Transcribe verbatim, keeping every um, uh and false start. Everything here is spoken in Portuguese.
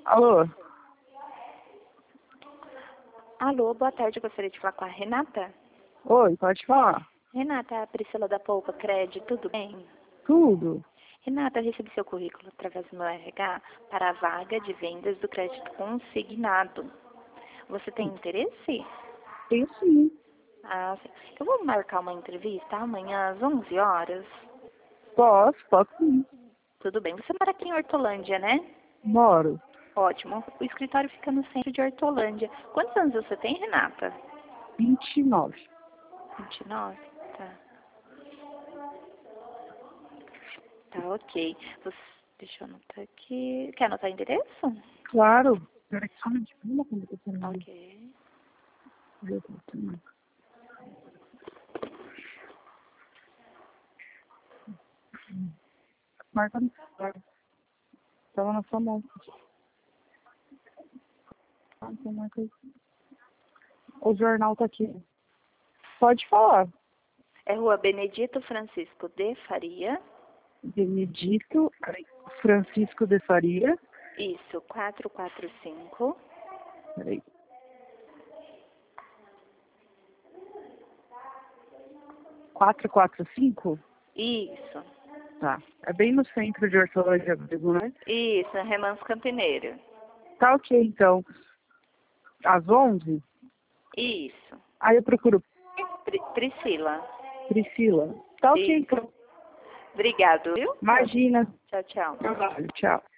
Alô? Alô, boa tarde. Eu gostaria de falar com a Renata. Oi, pode falar. Renata, é a Priscila da Poupa Crédito, tudo bem? Tudo. Renata, eu recebi seu currículo através do meu R H para a vaga de vendas do crédito consignado. Você tem interesse? Tenho sim. Ah, sim. Eu vou marcar uma entrevista amanhã às onze horas. Posso, posso sim. Tudo bem. Você mora aqui em Hortolândia, né? Moro. Ótimo. O escritório fica no centro de Hortolândia. Quantos anos você tem, Renata? vinte e nove. vinte e nove? Tá. Tá, ok. Você... Deixa eu anotar aqui. Quer anotar o endereço? Claro. Peraí, só um minutinho. Uma computação ali. Ok. Marca no celular. Tava na sua mão. Ah, então marca aí. O jornal tá aqui. Pode falar. É Rua Benedito Francisco de Faria. Benedito peraí, Francisco de Faria. Isso, quatrocentos e quarenta e cinco. Peraí. quatrocentos e quarenta e cinco? Isso. Tá. É bem no centro de Hortolândia, né? Isso, Remanso Campineiro. Tá ok, então. Às onze? Isso. Aí eu procuro Pri- Priscila. Priscila. Tá ok, Isso. então. Obrigado, viu? Imagina. Tchau, tchau. Trabalho. Tchau.